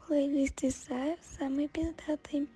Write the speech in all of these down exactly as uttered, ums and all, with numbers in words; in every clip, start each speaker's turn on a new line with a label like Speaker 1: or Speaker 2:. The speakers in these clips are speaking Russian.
Speaker 1: Плейлист Исаев самый пиздатый.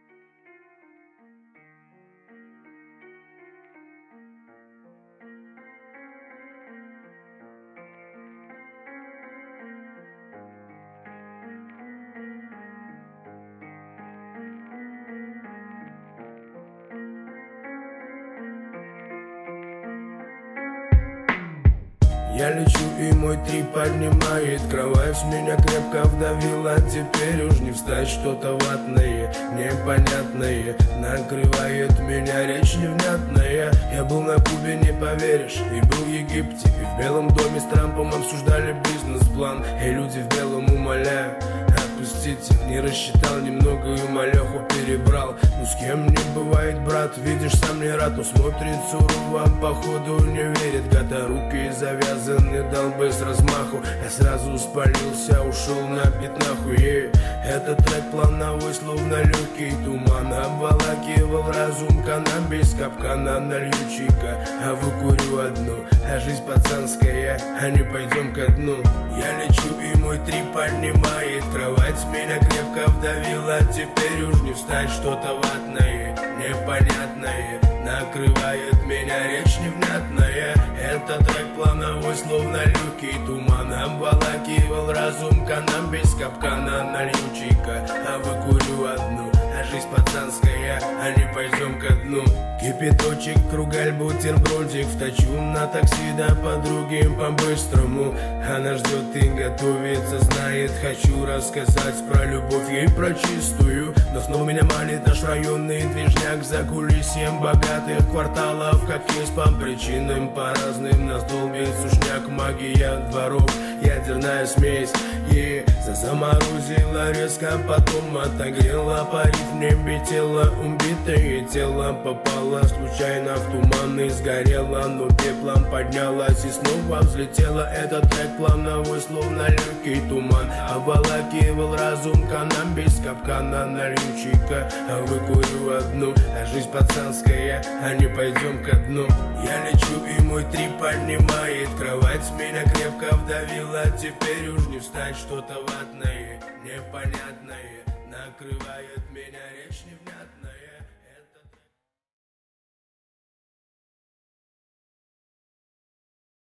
Speaker 2: Я лечу, и мой трип поднимает кровать. Меня крепко вдавило, теперь уж не встать. Что-то ватное, непонятное накрывает меня, речь невнятная. Я был на Кубе, не поверишь, и был в Египте, и в Белом доме с Трампом обсуждали бизнес-план. И люди в белом умоляют: отпустите, не рассчитал немного и малеху перебрал. Ну с кем не бывает, брат, видишь, сам не рад. Но смотрит сурово, походу не верит. Гада руки завязаны, дал бы с размаху. Я сразу спалился, ушел на бит нахуй. Ей. Этот трек плановой, словно легкий туман. Обволакивал разум, каннабис, капкана налью чика. А выкурю одну, а жизнь пацанская, а не пойдем ко дну. Я лечу, и мой трип поднимает кровать. Меня крепко вдавило, теперь уж не встать. Что-то ватное, непонятное накрывает меня, речь невнятная. Этот трек плановой, словно легкий туман. Обволакивал разум, каннабис, капкана налью чика. А выкурю одну, а жизнь пацанская, а не пойдем ко дну. Кипяточек, кругаль, бутербродик вточу на такси до подруги по-быстрому. Она ждет и готовится, знает, хочу рассказать про любовь ей, про чистую. Но снова меня манит наш районный движняк за кулисьем богатых кварталов. Как есть по причинам, по разным нас долбит сушняк. Магия дворов, ядерная смесь, ей заморозила резко, потом отогрела. Парит в небе тело, убитое тело попало случайно в туман и сгорело, но пеплом поднялась и снова взлетела. Этот трек плановой, словно легкий туман. Обволакивал разум, каннабис, капкана налью чика. А выкурю одну, а жизнь пацанская, а не пойдем ко дну. Я лечу, и мой трип поднимает кровать. Меня крепко вдавило, теперь уж не встать. Что-то ватное, непонятное накрывает меня, речь невнятная.